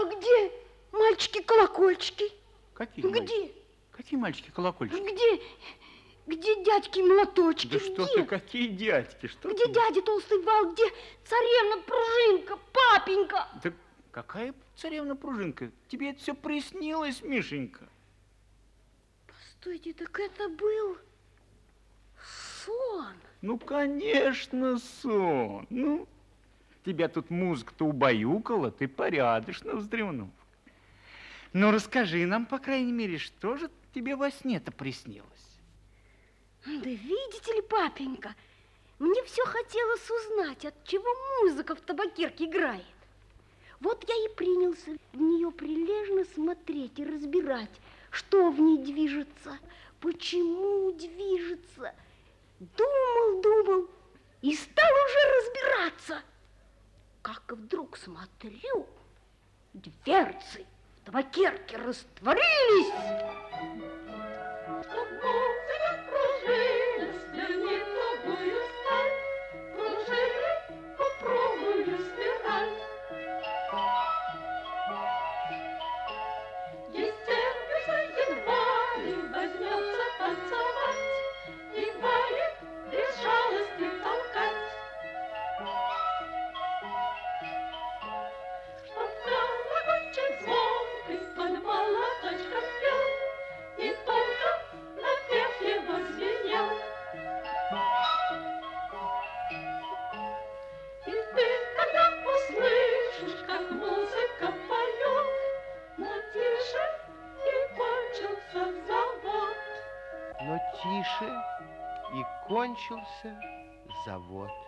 А где мальчики-колокольчики? Какие? Где? Какие мальчики-колокольчики? Где дядьки-молоточки? Да что ты, какие дядьки? Что Где ты? дядя Толстый Вал? Где царевна Пружинка? Папенька? Да какая царевна Пружинка? Тебе это все приснилось, Мишенька. Постойте, так это был сон. Ну, конечно, сон. Ну, тебя тут музыка-то убаюкала, ты порядочно вздремнул. Ну, расскажи нам, по крайней мере, что же тебе во сне-то приснилось? Да видите ли, папенька, мне все хотелось узнать, от чего музыка в табакерке играет. Вот я и принялся в нее прилежно смотреть и разбирать, что в ней движется, почему движется. Думал и стал уже разбираться. Как вдруг смотрю, дверцы в табакерке растворились. Чтоб музыка кружилась, верни тугую сталь, пружины попробую спираль. Естественно, едва ли возьмется танцевать, и валит без жалости толкать. Чтоб колокольчик звонкий под молоточком пел, и только напев его звенел. И ты, когда услышишь, как музыка поет, но тише и кончился завод. Но тише и кончился завод.